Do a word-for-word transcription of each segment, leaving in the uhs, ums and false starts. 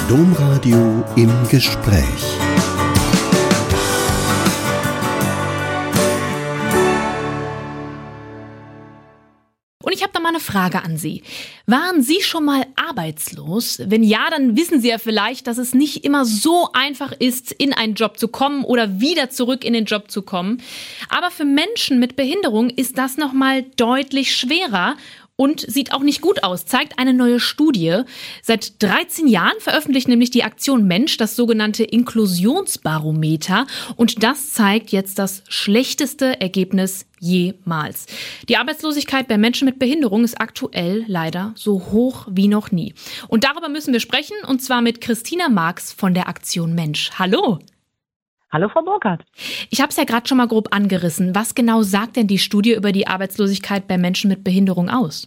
Domradio im Gespräch. Und ich habe da mal eine Frage an Sie. Waren Sie schon mal arbeitslos? Wenn ja, dann wissen Sie ja vielleicht, dass es nicht immer so einfach ist, in einen Job zu kommen oder wieder zurück in den Job zu kommen. Aber für Menschen mit Behinderung ist das nochmal deutlich schwerer. Und sieht auch nicht gut aus, zeigt eine neue Studie. Seit dreizehn Jahren veröffentlicht nämlich die Aktion Mensch das sogenannte Inklusionsbarometer. Und das zeigt jetzt das schlechteste Ergebnis jemals. Die Arbeitslosigkeit bei Menschen mit Behinderung ist aktuell leider so hoch wie noch nie. Und darüber müssen wir sprechen, und zwar mit Christina Marx von der Aktion Mensch. Hallo! Hallo, Frau Burkhardt. Ich habe es ja gerade schon mal grob angerissen. Was genau sagt denn die Studie über die Arbeitslosigkeit bei Menschen mit Behinderung aus?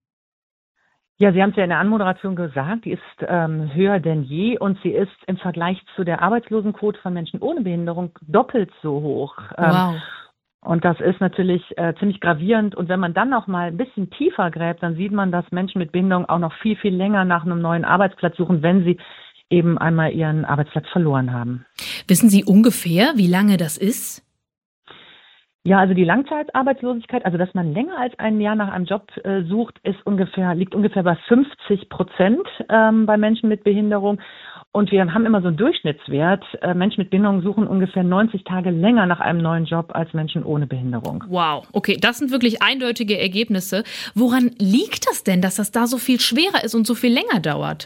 Ja, Sie haben es ja in der Anmoderation gesagt, die ist ähm, höher denn je und sie ist im Vergleich zu der Arbeitslosenquote von Menschen ohne Behinderung doppelt so hoch. Wow. Ähm, und das ist natürlich äh, ziemlich gravierend. Und wenn man dann noch mal ein bisschen tiefer gräbt, dann sieht man, dass Menschen mit Behinderung auch noch viel, viel länger nach einem neuen Arbeitsplatz suchen, wenn sie eben einmal ihren Arbeitsplatz verloren haben. Wissen Sie ungefähr, wie lange das ist? Ja, also die Langzeitarbeitslosigkeit, also dass man länger als ein Jahr nach einem Job äh, sucht, ist ungefähr, liegt ungefähr bei fünfzig Prozent ähm, bei Menschen mit Behinderung. Und wir haben immer so einen Durchschnittswert. Äh, Menschen mit Behinderung suchen ungefähr neunzig Tage länger nach einem neuen Job als Menschen ohne Behinderung. Wow, okay, das sind wirklich eindeutige Ergebnisse. Woran liegt das denn, dass das da so viel schwerer ist und so viel länger dauert?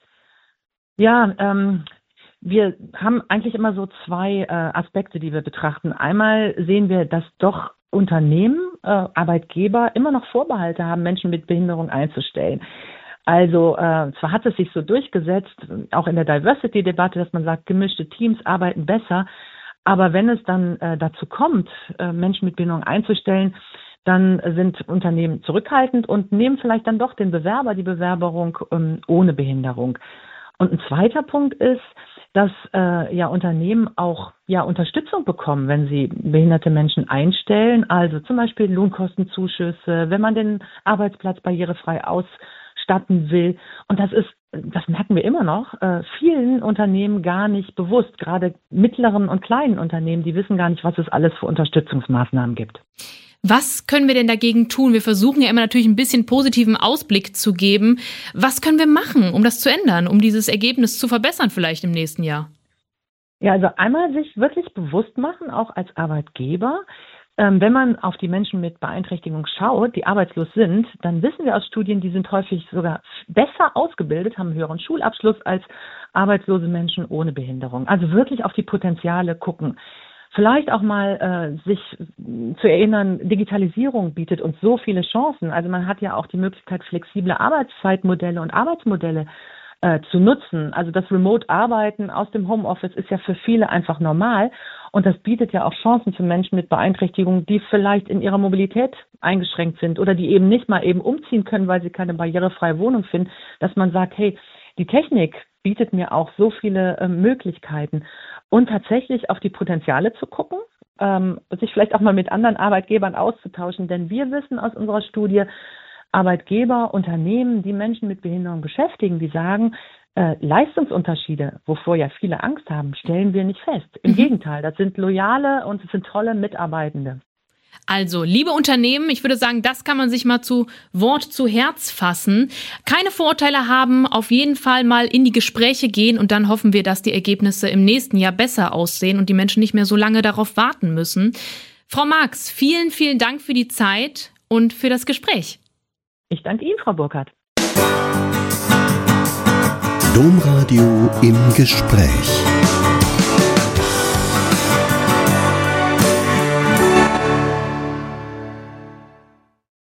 Ja, ähm, wir haben eigentlich immer so zwei äh, Aspekte, die wir betrachten. Einmal sehen wir, dass doch Unternehmen, äh, Arbeitgeber immer noch Vorbehalte haben, Menschen mit Behinderung einzustellen. Also äh, zwar hat es sich so durchgesetzt, auch in der Diversity-Debatte, dass man sagt, gemischte Teams arbeiten besser, aber wenn es dann äh, dazu kommt, äh, Menschen mit Behinderung einzustellen, dann sind Unternehmen zurückhaltend und nehmen vielleicht dann doch den Bewerber, die Bewerberung ähm, ohne Behinderung. Und ein zweiter Punkt ist, dass äh, ja Unternehmen auch ja Unterstützung bekommen, wenn sie behinderte Menschen einstellen, also zum Beispiel Lohnkostenzuschüsse, wenn man den Arbeitsplatz barrierefrei ausstatten will. Und das ist, das merken wir immer noch, äh, vielen Unternehmen gar nicht bewusst, gerade mittleren und kleinen Unternehmen, die wissen gar nicht, was es alles für Unterstützungsmaßnahmen gibt. Was können wir denn dagegen tun? Wir versuchen ja immer natürlich ein bisschen positiven Ausblick zu geben. Was können wir machen, um das zu ändern, um dieses Ergebnis zu verbessern vielleicht im nächsten Jahr? Ja, also einmal sich wirklich bewusst machen, auch als Arbeitgeber. Ähm, wenn man auf die Menschen mit Beeinträchtigung schaut, die arbeitslos sind, dann wissen wir aus Studien, die sind häufig sogar besser ausgebildet, haben einen höheren Schulabschluss als arbeitslose Menschen ohne Behinderung. Also wirklich auf die Potenziale gucken. Vielleicht auch mal äh, sich zu erinnern, Digitalisierung bietet uns so viele Chancen. Also man hat ja auch die Möglichkeit, flexible Arbeitszeitmodelle und Arbeitsmodelle äh, zu nutzen. Also das Remote-Arbeiten aus dem Homeoffice ist ja für viele einfach normal. Und das bietet ja auch Chancen für Menschen mit Beeinträchtigung, die vielleicht in ihrer Mobilität eingeschränkt sind oder die eben nicht mal eben umziehen können, weil sie keine barrierefreie Wohnung finden, dass man sagt, hey, die Technik bietet mir auch so viele äh, Möglichkeiten. Und tatsächlich auf die Potenziale zu gucken, ähm, sich vielleicht auch mal mit anderen Arbeitgebern auszutauschen. Denn wir wissen aus unserer Studie, Arbeitgeber, Unternehmen, die Menschen mit Behinderung beschäftigen, die sagen, äh, Leistungsunterschiede, wovor ja viele Angst haben, stellen wir nicht fest. Im mhm. Gegenteil, das sind loyale und es sind tolle Mitarbeitende. Also, liebe Unternehmen, ich würde sagen, das kann man sich mal zu Wort zu Herz fassen. Keine Vorurteile haben, auf jeden Fall mal in die Gespräche gehen und dann hoffen wir, dass die Ergebnisse im nächsten Jahr besser aussehen und die Menschen nicht mehr so lange darauf warten müssen. Frau Marx, vielen, vielen Dank für die Zeit und für das Gespräch. Ich danke Ihnen, Frau Burkhardt. Domradio im Gespräch.